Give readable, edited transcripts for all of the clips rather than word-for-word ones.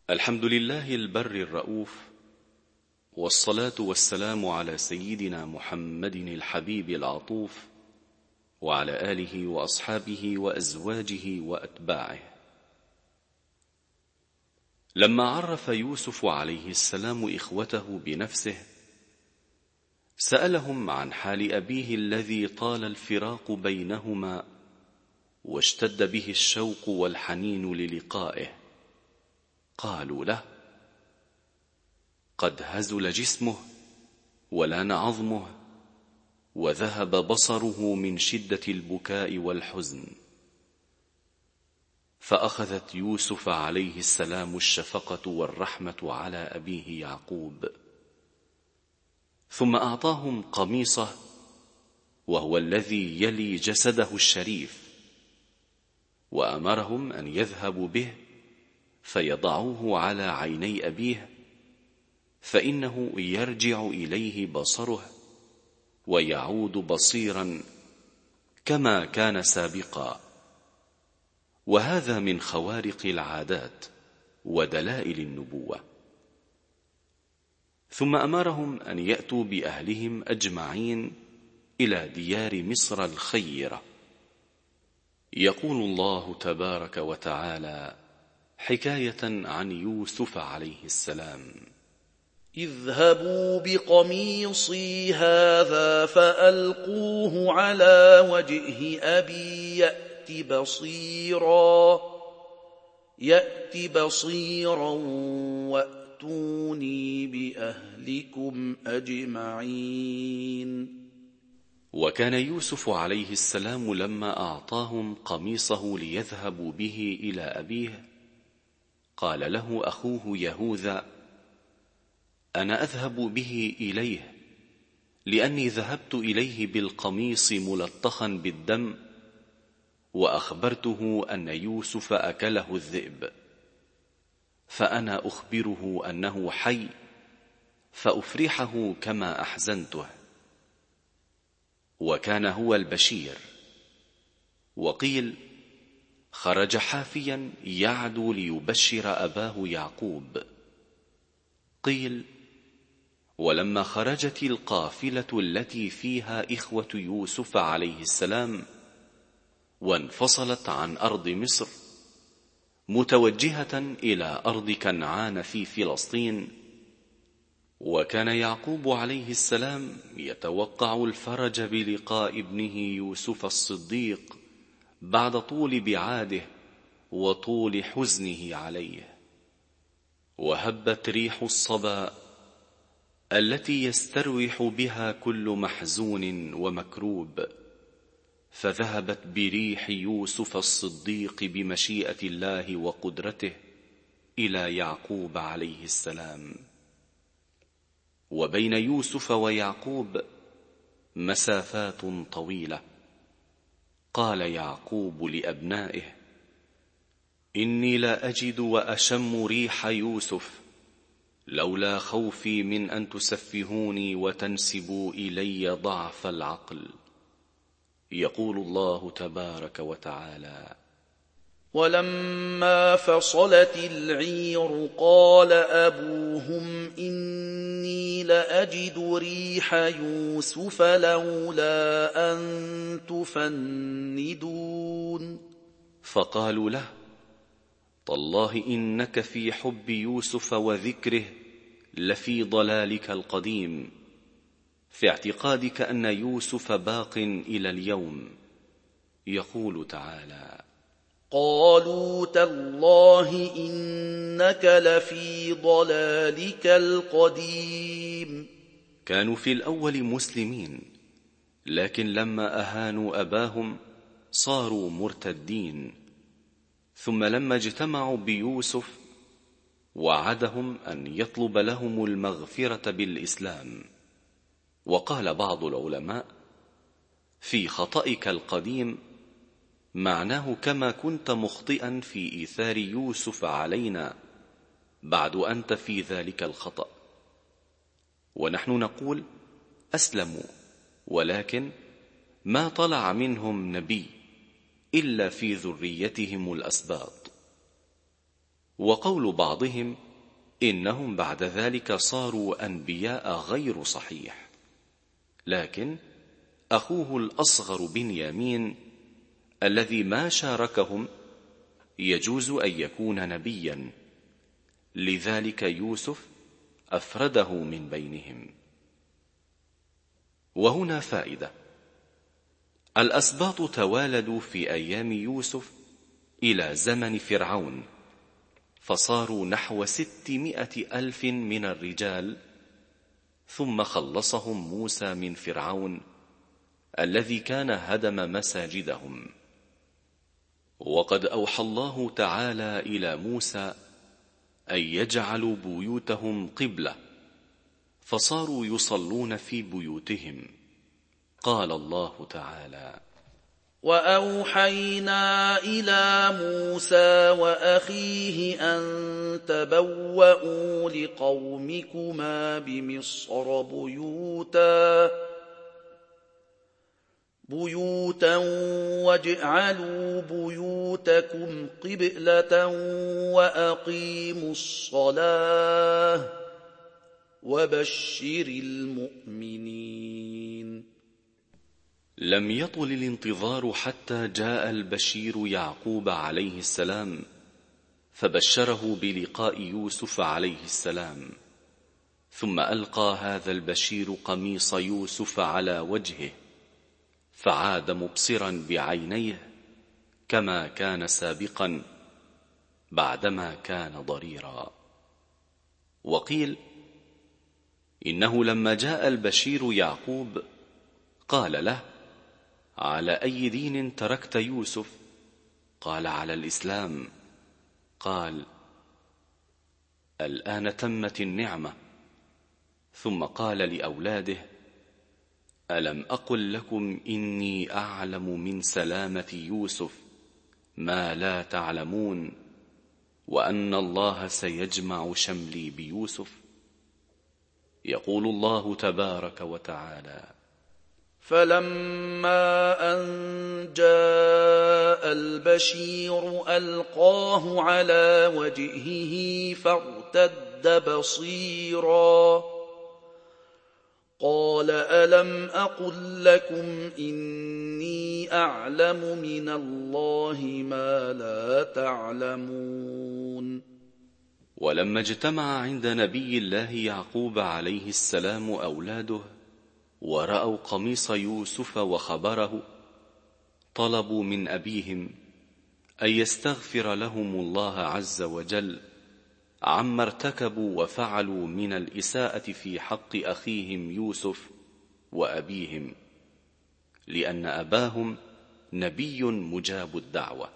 الحمد لله البر الرؤوف، والصلاة والسلام على سيدنا محمد الحبيب العطوف، وعلى آله وأصحابه وأزواجه وأتباعه. لما عرف يوسف عليه السلام إخوته بنفسه، سألهم عن حال أبيه الذي طال الفراق بينهما واشتد به الشوق والحنين للقائه. قالوا له: قد هزل جسمه ولان عظمه، وذهب بصره من شدة البكاء والحزن. فأخذت يوسف عليه السلام الشفقة والرحمة على أبيه يعقوب، ثم أعطاهم قميصه، وهو الذي يلي جسده الشريف، وأمرهم أن يذهبوا به فيضعوه على عيني أبيه، فإنه يرجع إليه بصره ويعود بصيرا كما كان سابقا، وهذا من خوارق العادات ودلائل النبوة. ثم أمرهم أن يأتوا بأهلهم أجمعين إلى ديار مصر الخيرة. يقول الله تبارك وتعالى حكاية عن يوسف عليه السلام: اذهبوا بقميصي هذا فألقوه على وجه أبي يأت بصيرا وأتوني بأهلكم أجمعين. وكان يوسف عليه السلام لما أعطاهم قميصه ليذهبوا به إلى أبيه، قال له أخوه يهوذا: أنا أذهب به إليه، لأني ذهبت إليه بالقميص ملطخا بالدم، وأخبرته أن يوسف أكله الذئب، فأنا أخبره أنه حي فأفرحه كما أحزنته. وكان هو البشير. وقيل خرج حافيا يعدو ليبشر أباه يعقوب. قيل ولما خرجت القافلة التي فيها إخوة يوسف عليه السلام وانفصلت عن أرض مصر متوجهة إلى أرض كنعان في فلسطين، وكان يعقوب عليه السلام يتوقع الفرج بلقاء ابنه يوسف الصديق بعد طول بعاده وطول حزنه عليه. وهبت ريح الصبا التي يستروح بها كل محزون ومكروب، فذهبت بريح يوسف الصديق بمشيئة الله وقدرته إلى يعقوب عليه السلام. وبين يوسف ويعقوب مسافات طويلة. قال يعقوب لأبنائه: إني لا أجد وأشم ريح يوسف، لولا خوفي من أن تسفهوني وتنسبوا إلي ضعف العقل. يقول الله تبارك وتعالى: ولما فصلت العير قال أبوهم إني لأجد ريح يوسف لولا أن تفندون. فقالوا له: تالله إنك في حب يوسف وذكره لفي ضلالك القديم، في اعتقادك أن يوسف باق إلى اليوم. يقول تعالى: قالوا تالله إنك لفي ضلالك القديم. كانوا في الأول مسلمين، لكن لما أهانوا أباهم صاروا مرتدين. ثم لما اجتمعوا بيوسف وعدهم أن يطلب لهم المغفرة بالإسلام. وقال بعض العلماء: في خطئك القديم معناه كما كنت مخطئا في إيثار يوسف علينا بعد أنت في ذلك الخطأ. ونحن نقول: أسلموا، ولكن ما طلع منهم نبي إلا في ذريتهم الأسباط. وقول بعضهم إنهم بعد ذلك صاروا أنبياء غير صحيح، لكن أخوه الأصغر بنيامين الذي ما شاركهم يجوز أن يكون نبيا، لذلك يوسف أفرده من بينهم. وهنا فائدة: الأسباط توالدوا في أيام يوسف إلى زمن فرعون، فصاروا نحو 600,000 من الرجال، ثم خلصهم موسى من فرعون الذي كان هدم مساجدهم. وقد أوحى الله تعالى إلى موسى أن يجعلوا بيوتهم قبلة، فصاروا يصلون في بيوتهم. قال الله تعالى: وأوحينا إلى موسى وأخيه أن تبوأوا لقومكما بمصر بيوتا واجعلوا بيوتكم قبلة وأقيموا الصلاة وبشر المؤمنين. لم يطل الانتظار حتى جاء البشير يعقوب عليه السلام، فبشره بلقاء يوسف عليه السلام، ثم ألقى هذا البشير قميص يوسف على وجهه، فعاد مبصرا بعينيه كما كان سابقا بعدما كان ضريرا. وقيل إنه لما جاء البشير يعقوب قال له: على أي دين تركت يوسف؟ قال: على الإسلام. قال: الآن تمت النعمة. ثم قال لأولاده: ألم أقل لكم إني أعلم من سلامة يوسف ما لا تعلمون، وأن الله سيجمع شملي بيوسف؟ يقول الله تبارك وتعالى: فلما أن جاء البشير ألقاه على وجهه فارتد بصيرا، قال: ألم أقل لكم إني أعلم من الله ما لا تعلمون. ولما اجتمع عند نبي الله يعقوب عليه السلام أولاده ورأوا قميص يوسف وخبره، طلبوا من أبيهم أن يستغفر لهم الله عز وجل عما ارتكبوا وفعلوا من الإساءة في حق أخيهم يوسف وأبيهم، لأن أباهم نبي مجاب الدعوة.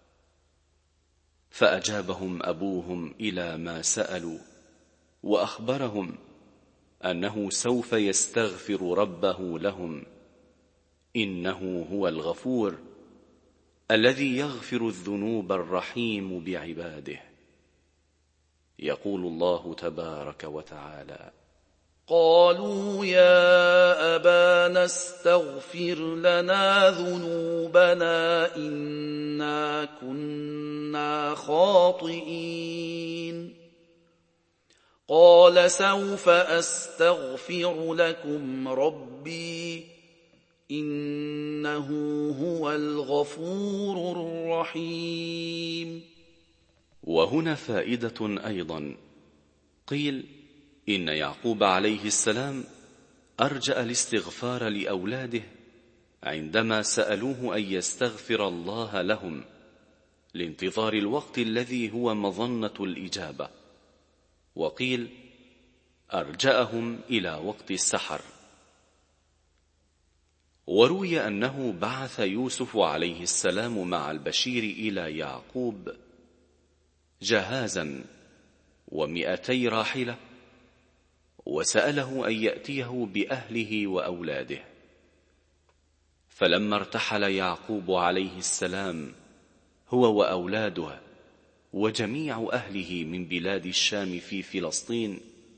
فأجابهم أبوهم إلى ما سألوا، وأخبرهم أنه سوف يستغفر ربه لهم، إنه هو الغفور الذي يغفر الذنوب الرحيم بعباده. يقول الله تبارك وتعالى: قالوا يا أبانا استغفر لنا ذنوبنا إنا كنا خاطئين. قال: سوف أستغفر لكم ربي إنه هو الغفور الرحيم. وهنا فائدة أيضا: قيل إن يعقوب عليه السلام أرجأ الاستغفار لأولاده عندما سألوه أن يستغفر الله لهم لانتظار الوقت الذي هو مظنة الإجابة، وقيل أرجأهم إلى وقت السحر. وروي أنه بعث يوسف عليه السلام مع البشير إلى يعقوب جهازا 200 راحلة، وسأله أن يأتيه بأهله وأولاده. فلما ارتحل يعقوب عليه السلام هو وأولاده وجميع أهله من بلاد الشام في فلسطين،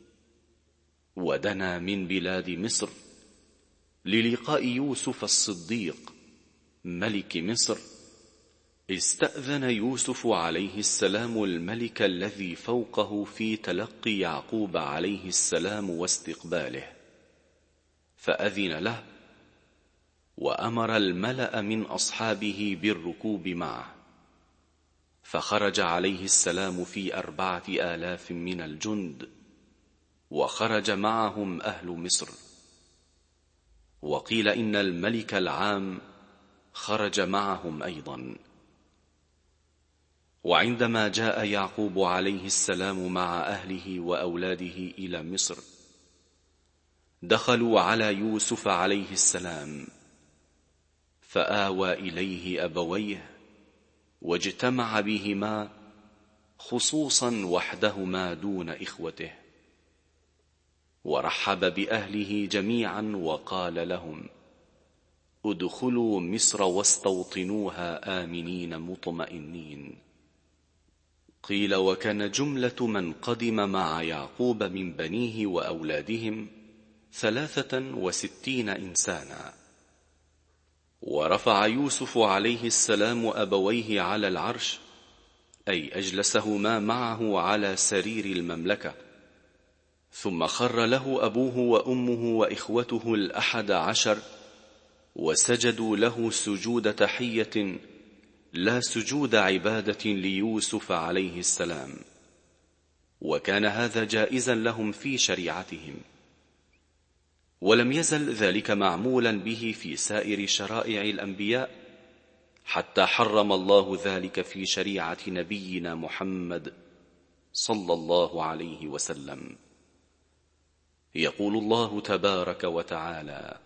ودنا من بلاد مصر للقاء يوسف الصديق ملك مصر، استأذن يوسف عليه السلام الملك الذي فوقه في تلقي يعقوب عليه السلام واستقباله، فأذن له، وأمر الملأ من أصحابه بالركوب معه، فخرج عليه السلام في 4000 من الجند، وخرج معهم أهل مصر. وقيل إن الملك العام خرج معهم أيضا. وعندما جاء يعقوب عليه السلام مع أهله وأولاده إلى مصر، دخلوا على يوسف عليه السلام، فآوى إليه أبويه واجتمع بهما، خصوصا وحدهما دون إخوته، ورحب بأهله جميعا وقال لهم: ادخلوا مصر واستوطنوها آمنين مطمئنين. قيل وكان جملة من قدم مع يعقوب من بنيه وأولادهم 63 إنسانا. ورفع يوسف عليه السلام أبويه على العرش، أي أجلسهما معه على سرير المملكة، ثم خر له أبوه وأمه وإخوته 11، وسجدوا له سجود تحية لا سجود عبادة ليوسف عليه السلام، وكان هذا جائزا لهم في شريعتهم. ولم يزل ذلك معمولا به في سائر شرائع الأنبياء، حتى حرم الله ذلك في شريعة نبينا محمد صلى الله عليه وسلم. يقول الله تبارك وتعالى: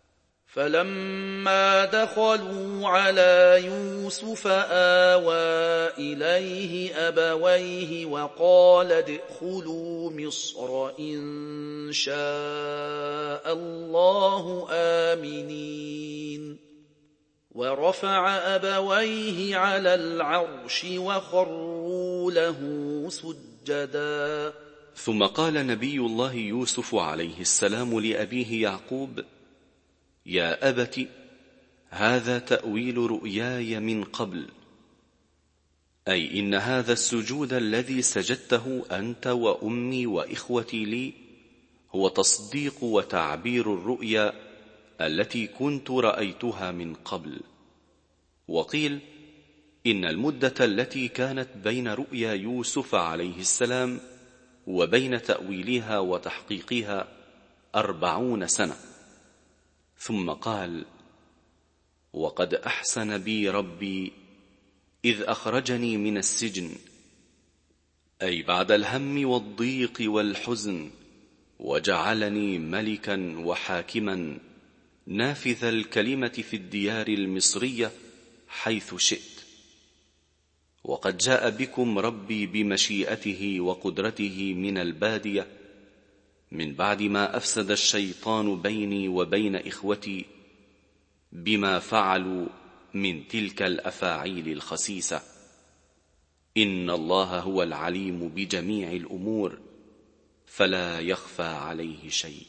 فلما دخلوا على يوسف آوى إليه أبويه وقال ادخلوا مصر إن شاء الله آمنين. ورفع أبويه على العرش وخروا له سجدا. ثم قال نبي الله يوسف عليه السلام لأبيه يعقوب: يا أبت، هذا تأويل رؤياي من قبل، أي إن هذا السجود الذي سجدته أنت وأمي وإخوتي لي هو تصديق وتعبير الرؤيا التي كنت رأيتها من قبل. وقيل إن المدة التي كانت بين رؤيا يوسف عليه السلام وبين تأويلها وتحقيقها 40 سنة. ثم قال: وقد أحسن بي ربي إذ أخرجني من السجن، أي بعد الهم والضيق والحزن، وجعلني ملكا وحاكما نافذ الكلمة في الديار المصرية حيث شئت. وقد جاء بكم ربي بمشيئته وقدرته من البادية، من بعد ما أفسد الشيطان بيني وبين إخوتي بما فعلوا من تلك الأفاعيل الخسيسة. إن الله هو العليم بجميع الأمور، فلا يخفى عليه شيء.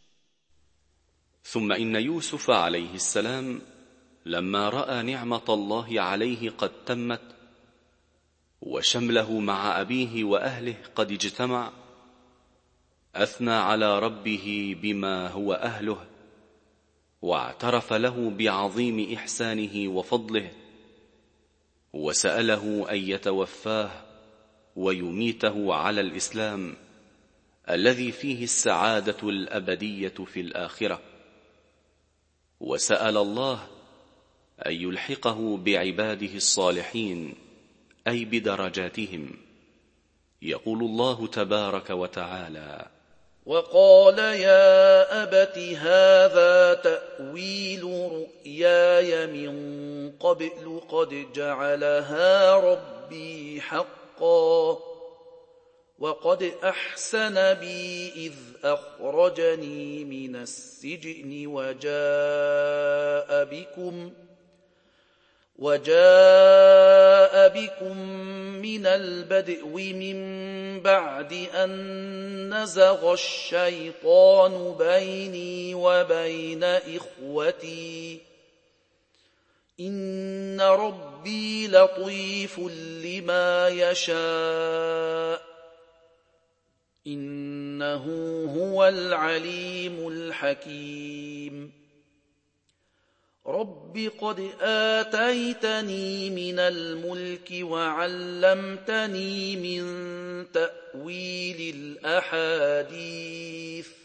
ثم إن يوسف عليه السلام لما رأى نعمة الله عليه قد تمت، وشمله مع أبيه وأهله قد اجتمع، أثنى على ربه بما هو أهله، واعترف له بعظيم إحسانه وفضله، وسأله أن يتوفاه ويميته على الإسلام الذي فيه السعادة الأبدية في الآخرة، وسأل الله أن يلحقه بعباده الصالحين، أي بدرجاتهم. يقول الله تبارك وتعالى: وقال يا أبت هذا تأويل رؤياي من قبل قد جعلها ربي حقا، وقد أحسن بي إذ أخرجني من السجن وجاء بكم من البدء من بعد أن نزغ الشيطان بيني وبين إخوتي، إن ربي لطيف لما يشاء إنه هو العليم الحكيم رب قد آتيتني من الملك وعلمتني من تأويل الأحاديث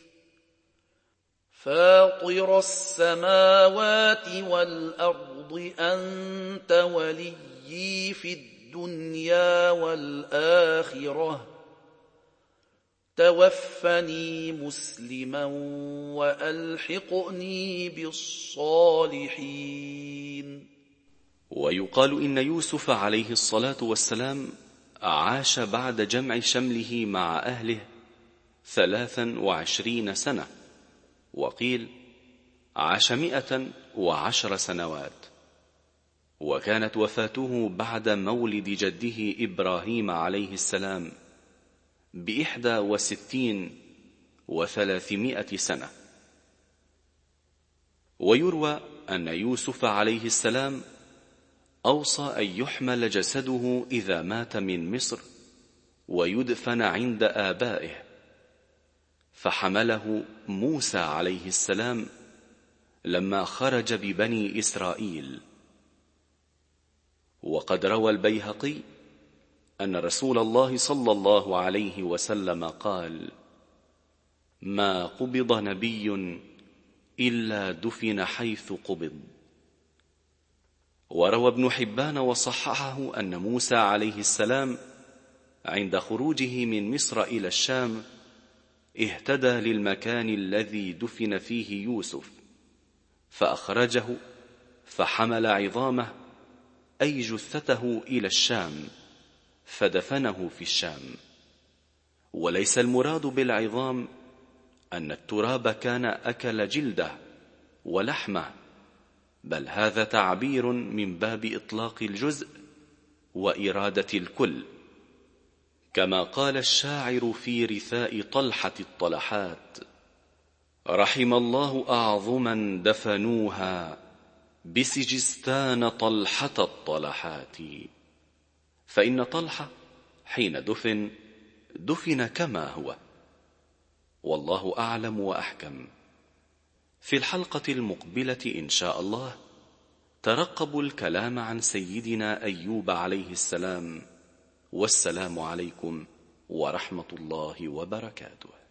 فاطر السماوات والأرض أنت وليي في الدنيا والآخرة توفني مسلما وألحقني بالصالحين. ويقال إن يوسف عليه الصلاة والسلام عاش بعد جمع شمله مع أهله 23 سنة، وقيل عاش 110 سنوات، وكانت وفاته بعد مولد جده إبراهيم عليه السلام ب61 و300 سنة. ويروى أن يوسف عليه السلام أوصى أن يحمل جسده إذا مات من مصر ويدفن عند آبائه، فحمله موسى عليه السلام لما خرج ببني إسرائيل. وقد روى البيهقي أن رسول الله صلى الله عليه وسلم قال: ما قبض نبي إلا دفن حيث قبض. وروى ابن حبان وصححه أن موسى عليه السلام عند خروجه من مصر إلى الشام اهتدى للمكان الذي دفن فيه يوسف فأخرجه فحمل عظامه أي جثته إلى الشام فدفنه في الشام. وليس المراد بالعظام أن التراب كان أكل جلده ولحمه، بل هذا تعبير من باب إطلاق الجزء وإرادة الكل، كما قال الشاعر في رثاء طلحة الطلحات: رحم الله أعظما دفنوها بسجستان طلحة الطلحات. فإن طلحة حين دفن كما هو، والله أعلم وأحكم. في الحلقة المقبلة إن شاء الله ترقبوا الكلام عن سيدنا أيوب عليه السلام، والسلام عليكم ورحمة الله وبركاته.